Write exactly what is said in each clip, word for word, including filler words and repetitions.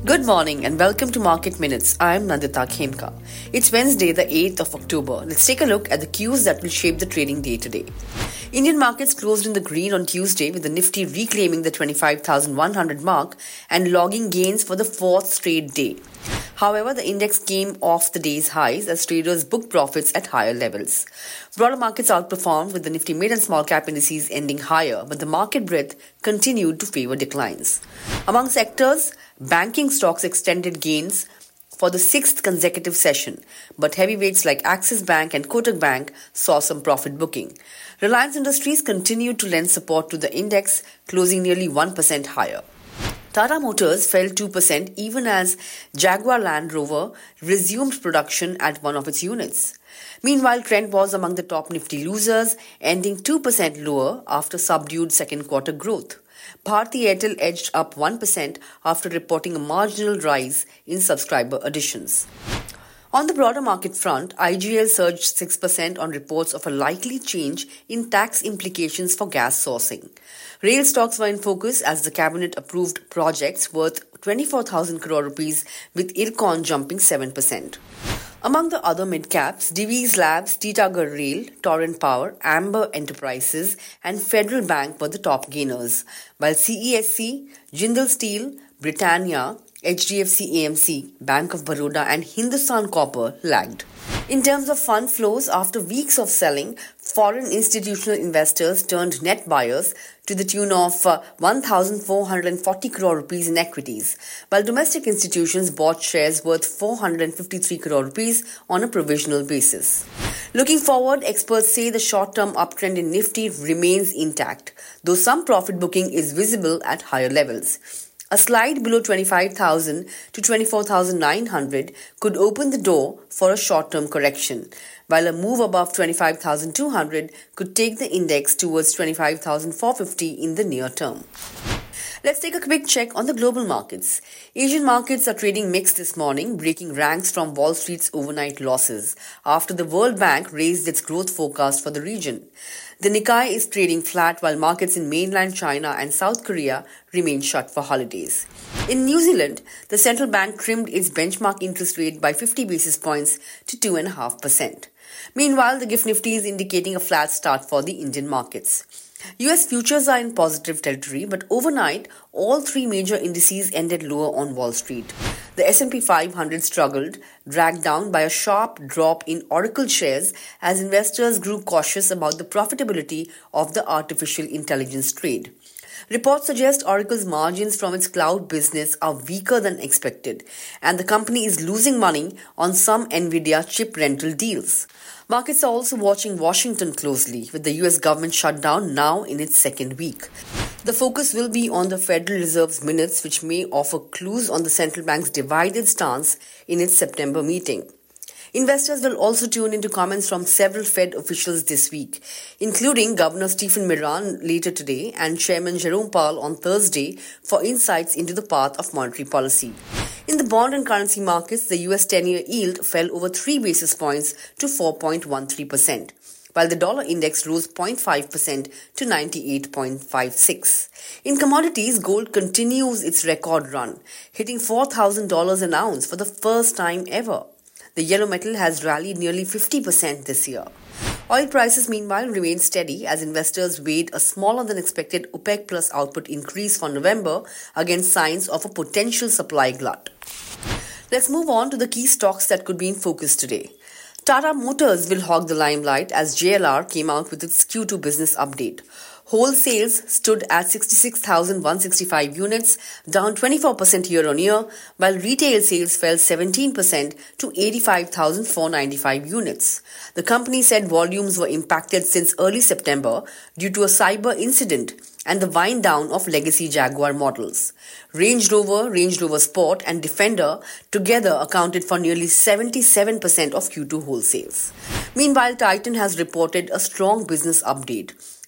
Good morning and welcome to Market Minutes. I'm Nandita Khemka. It's Wednesday, the eighth of October. Let's take a look at the cues that will shape the trading day today. Indian markets closed in the green on Tuesday with the Nifty reclaiming the twenty-five thousand one hundred mark and logging gains for the fourth straight day. However, the index came off the day's highs as traders booked profits at higher levels. Broader markets outperformed with the Nifty mid and small cap indices ending higher, but the market breadth continued to favor declines. Among sectors, banking stocks extended gains for the sixth consecutive session, but heavyweights like Axis Bank and Kotak Bank saw some profit booking. Reliance Industries continued to lend support to the index, closing nearly one percent higher. Tata Motors fell two percent even as Jaguar Land Rover resumed production at one of its units. Meanwhile, Trent was among the top Nifty losers, ending two percent lower after subdued second quarter growth. Bharti Airtel edged up one percent after reporting a marginal rise in subscriber additions. On the broader market front, I G L surged six percent on reports of a likely change in tax implications for gas sourcing. Rail stocks were in focus as the cabinet approved projects worth twenty-four thousand crore rupees, with IRCON jumping seven percent. Among the other mid-caps, Divi's Labs, Titagarh Rail, Torrent Power, Amber Enterprises and Federal Bank were the top gainers, while C E S C, Jindal Steel, Britannia, H D F C A M C, Bank of Baroda and Hindustan Copper lagged. In terms of fund flows, after weeks of selling, foreign institutional investors turned net buyers to the tune of uh, one thousand four hundred forty crore rupees in equities, while domestic institutions bought shares worth four hundred fifty-three crore rupees on a provisional basis. Looking forward, experts say the short-term uptrend in Nifty remains intact, though some profit booking is visible at higher levels. A slide below twenty-five thousand to twenty-four thousand nine hundred could open the door for a short-term correction, while a move above twenty-five thousand two hundred could take the index towards twenty-five thousand four hundred fifty in the near term. Let's take a quick check on the global markets. Asian markets are trading mixed this morning, breaking ranks from Wall Street's overnight losses after the World Bank raised its growth forecast for the region. The Nikkei is trading flat while markets in mainland China and South Korea remain shut for holidays. In New Zealand, the central bank trimmed its benchmark interest rate by fifty basis points to two point five percent. Meanwhile, the Gift Nifty is indicating a flat start for the Indian markets. U S futures are in positive territory, but overnight, all three major indices ended lower on Wall Street. The S and P five hundred struggled, dragged down by a sharp drop in Oracle shares as investors grew cautious about the profitability of the artificial intelligence trade. Reports suggest Oracle's margins from its cloud business are weaker than expected, and the company is losing money on some NVIDIA chip rental deals. Markets are also watching Washington closely, with the U S government shutdown now in its second week. The focus will be on the Federal Reserve's minutes, which may offer clues on the central bank's divided stance in its September meeting. Investors will also tune into comments from several Fed officials this week, including Governor Stephen Miran later today and Chairman Jerome Powell on Thursday for insights into the path of monetary policy. In the bond and currency markets, the U S ten-year yield fell over three basis points to four point one three percent, while the dollar index rose zero point five percent to ninety-eight point five six. In commodities, gold continues its record run, hitting four thousand dollars an ounce for the first time ever. The yellow metal has rallied nearly fifty percent this year. Oil prices, meanwhile, remain steady as investors weighed a smaller than expected OPEC Plus output increase for November against signs of a potential supply glut. Let's move on to the key stocks that could be in focus today. Tata Motors will hog the limelight as J L R came out with its Q two business update. Wholesales stood at sixty-six thousand one hundred sixty-five units, down twenty-four percent year-on-year, while retail sales fell seventeen percent to eighty-five thousand four hundred ninety-five units. The company said volumes were impacted since early September due to a cyber incident and the wind down of legacy Jaguar models. Range Rover, Range Rover Sport and Defender together accounted for nearly seventy-seven percent of Q two wholesales. Meanwhile, Titan has reported a strong business update.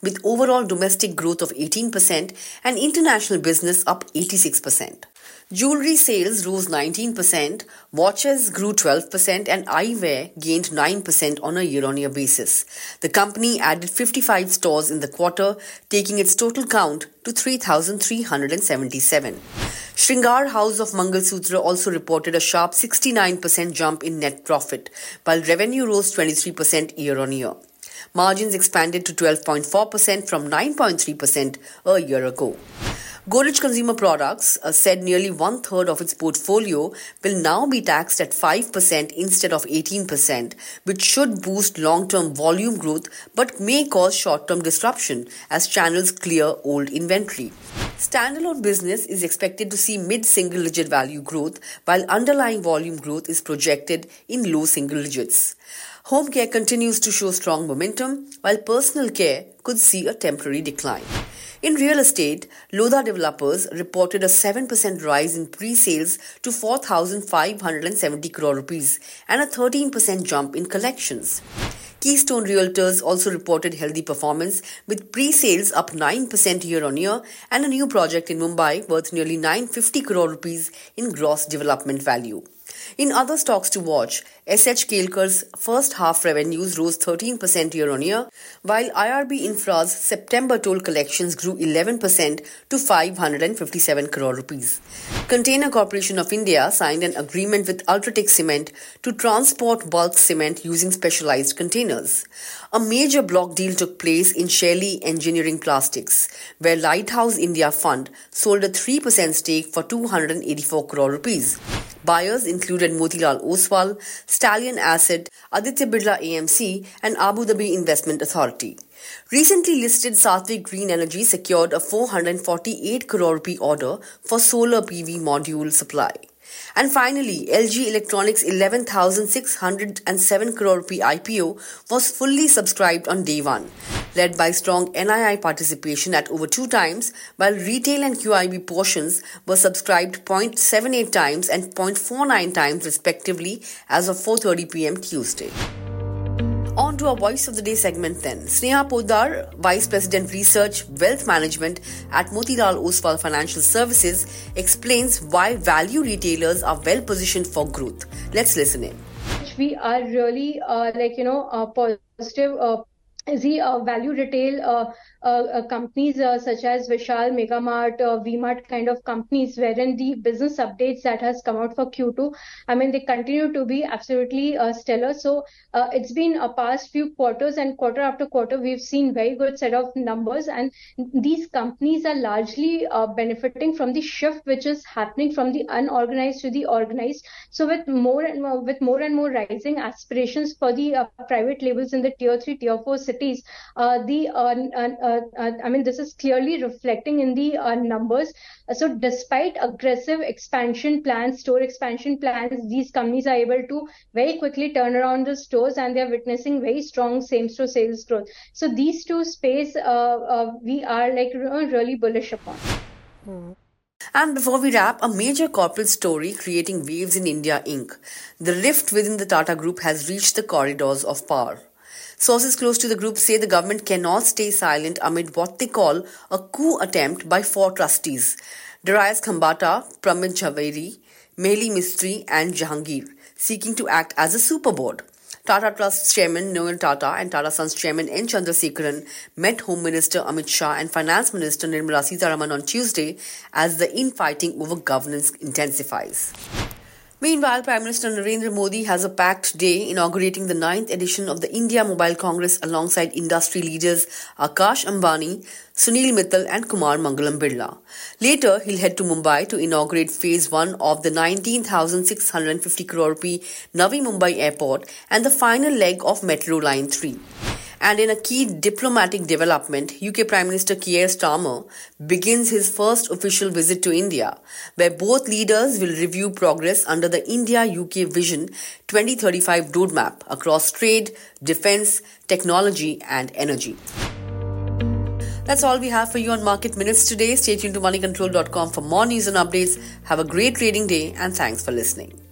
with overall domestic growth of eighteen percent and international business up eighty-six percent. Jewelry sales rose nineteen percent, watches grew twelve percent and eyewear gained nine percent on a year-on-year basis. The company added fifty-five stores in the quarter, taking its total count to three thousand three hundred seventy-seven. Shringar House of Mangalsutra also reported a sharp sixty-nine percent jump in net profit, while revenue rose twenty-three percent year-on-year. Margins expanded to twelve point four percent from nine point three percent a year ago. Godrej Consumer Products uh, said nearly one-third of its portfolio will now be taxed at five percent instead of eighteen percent, which should boost long-term volume growth but may cause short-term disruption as channels clear old inventory. Standalone business is expected to see mid-single-digit value growth, while underlying volume growth is projected in low single digits. Home care continues to show strong momentum, while personal care could see a temporary decline. In real estate, Lodha Developers reported a seven percent rise in pre-sales to four thousand five hundred seventy crore rupees and a thirteen percent jump in collections. Keystone Realtors also reported healthy performance with pre-sales up nine percent year-on-year and a new project in Mumbai worth nearly nine hundred fifty crore rupees in gross development value. In other stocks to watch, S H Kelkar's first half revenues rose thirteen percent year-on-year, while I R B Infra's September toll collections grew eleven percent to five hundred fifty-seven crore rupees. Container Corporation of India signed an agreement with Ultratech Cement to transport bulk cement using specialized containers. A major block deal took place in Shaily Engineering Plastics, where Lighthouse India Fund sold a three percent stake for two hundred eighty-four crore rupees. Buyers included Motilal Oswal, Stallion Asset, Aditya Birla A M C and Abu Dhabi Investment Authority. Recently listed Satvik Green Energy secured a four hundred forty-eight crore rupee order for solar P V module supply. And finally, L G Electronics' eleven thousand six hundred seven crore rupee I P O was fully subscribed on day one, led by strong N I I participation at over two times, while retail and Q I B portions were subscribed zero point seven eight times and zero point four nine times respectively as of four thirty p.m. Tuesday. On to our Voice of the Day segment then. Sneha Poddar, Vice President Research Wealth Management at Motilal Oswal Financial Services, explains why value retailers are well positioned for growth. Let's listen in. We are really uh, like, you know, uh, positive. Uh, the uh, value retail uh, uh, uh, companies uh, such as Vishal, Megamart, uh, V-Mart kind of companies, wherein the business updates that has come out for Q two, I mean, they continue to be absolutely uh, stellar. So uh, it's been a past few quarters, and quarter after quarter, we've seen very good set of numbers, and these companies are largely uh, benefiting from the shift which is happening from the unorganized to the organized. So with more and more, with more and more rising aspirations for the uh, private labels in the tier three, tier four cities, uh, the uh, uh, uh, I mean, this is clearly reflecting in the uh, numbers. So despite aggressive expansion plans, store expansion plans, these companies are able to very quickly turn around the stores, and they're witnessing very strong same-store sales growth. So these two space, uh, uh, we are like really bullish upon. Hmm. And before we wrap, a major corporate story creating waves in India Incorporated. The rift within the Tata Group has reached the corridors of power. Sources close to the group say the government cannot stay silent amid what they call a coup attempt by four trustees: Darius Khambata, Pramit Jhaveri, Mehli Mistry and Jahangir, seeking to act as a super board. Tata Trust's chairman Noel Tata and Tata Sons chairman N. Chandrasekaran met Home Minister Amit Shah and Finance Minister Nirmala Sitharaman on Tuesday as the infighting over governance intensifies. Meanwhile, Prime Minister Narendra Modi has a packed day inaugurating the ninth edition of the India Mobile Congress alongside industry leaders Akash Ambani, Sunil Mittal and Kumar Mangalam Birla. Later, he'll head to Mumbai to inaugurate phase one of the nineteen thousand six hundred fifty crore rupee Navi Mumbai Airport and the final leg of Metro Line three. And in a key diplomatic development, U K Prime Minister Keir Starmer begins his first official visit to India, where both leaders will review progress under the India-U K Vision twenty thirty-five roadmap across trade, defence, technology and energy. That's all we have for you on Market Minutes today. Stay tuned to money control dot com for more news and updates. Have a great trading day and thanks for listening.